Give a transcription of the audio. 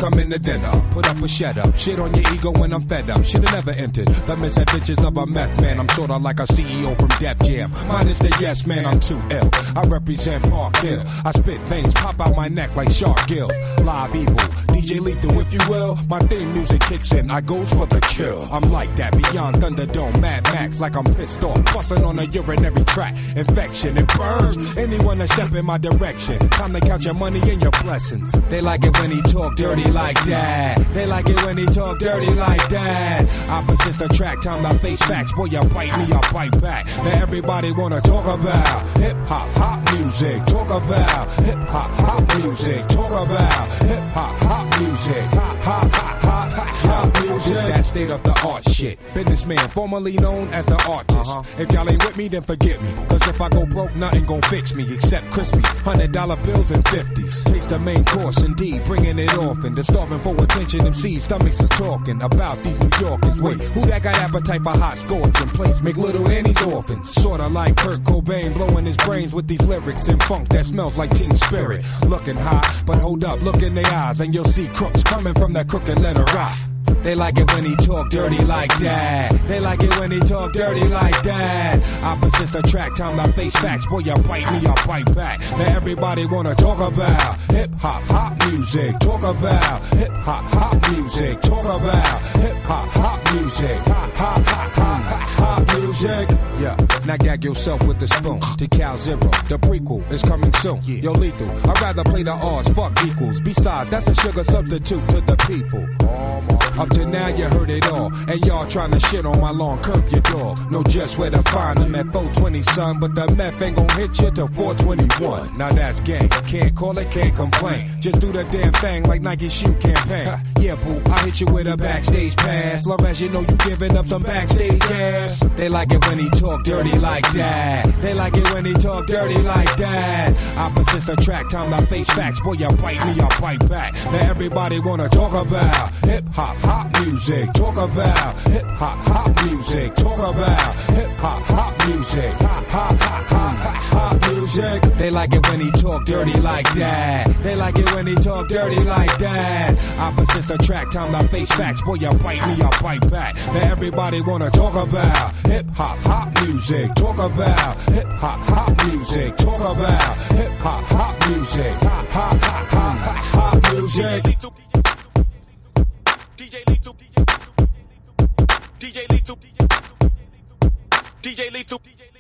coming to dinner. Put up or shut up. Shit on your ego when I'm fed up. Should've never entered the misadventures of a meth man. I'm sorta like a CEO from Def Jam. Minus the yes man, I'm too ill. I represent Park Hill. I spit veins, pop out my neck like shark gills. Live evil, DJ Lethal, if you will. My theme music kicks in, I goes for the kill. I'm like that, beyond Thunderdome, Mad Max, like I'm pissed off. Bustin' on a urinary tract, infection, it burns anyone that step in my direction. Time to count your money and your blessings. They like it when he talk dirty like that. They like it when he talk dirty like that. Opposites attract, time to face facts. Boy, you bite me, I bite back. Now everybody wanna talk about hip-hop, hop music. Talk about hip-hop, hop music. Talk about hip-hop, hop music. Hop music. It's that state-of-the-art shit. Businessman, formerly known as the artist. If y'all ain't with me, then forget me. Cause if I go broke, nothing gon' fix me except crispy $100 bills and 50s. Taste the main course, indeed, bringing it off. And the starving for attention, MCs, stomachs is talking about these New Yorkers. Wait, who that got appetite for hot scorching place? Make little Annie's orphans. Sorta like Kurt Cobain, blowing his brains with these lyrics and funk that smells like Teen Spirit. Looking high, but hold up, look in their eyes, and you'll see crooks coming from that crooked letter rock. They like it when he talk dirty like that. They like it when he talk dirty like that. Opposites attract, time to face facts. Boy, you bite me, I bite back. Now everybody wanna talk about hip-hop, hop music. Talk about hip-hop, hop music. Talk about hip-hop, hop music. Hop music. Yeah, now gag yourself with the spoon. To Cal Zero, the prequel is coming soon. Yo, Lethal, I'd rather play the odds, fuck equals. Besides, that's a sugar substitute to the people. Up to now you heard it all, and y'all trying to shit on my lawn, curb your dog. Know just where to find them at 420, son, but the meth ain't gon' hit you till 421. Now that's gang, can't call it, can't complain. Just do the damn thing like Nike shoe campaign. Yeah, boo, I hit you with a backstage pass, long as you know you giving up some backstage ass. They like it when he talk dirty like that. They like it when he talk dirty like that. Opposites attract, time to face facts. Boy, you bite me, I bite back. Now everybody wanna talk about hip-hop, hop music. Talk about hip-hop, hop music. Talk about hip-hop, hop music. Hop music. They like it when he talk dirty like that. They like it when he talk dirty like that. Opposites attract, time to face facts. Boy, you bite me, I bite back. Now everybody wanna talk about hip-hop, hop music. Talk about hip-hop, hop music. Talk about hip-hop, hop music. Hop music. DJ Lethal, DJ Lethal, DJ Lethal.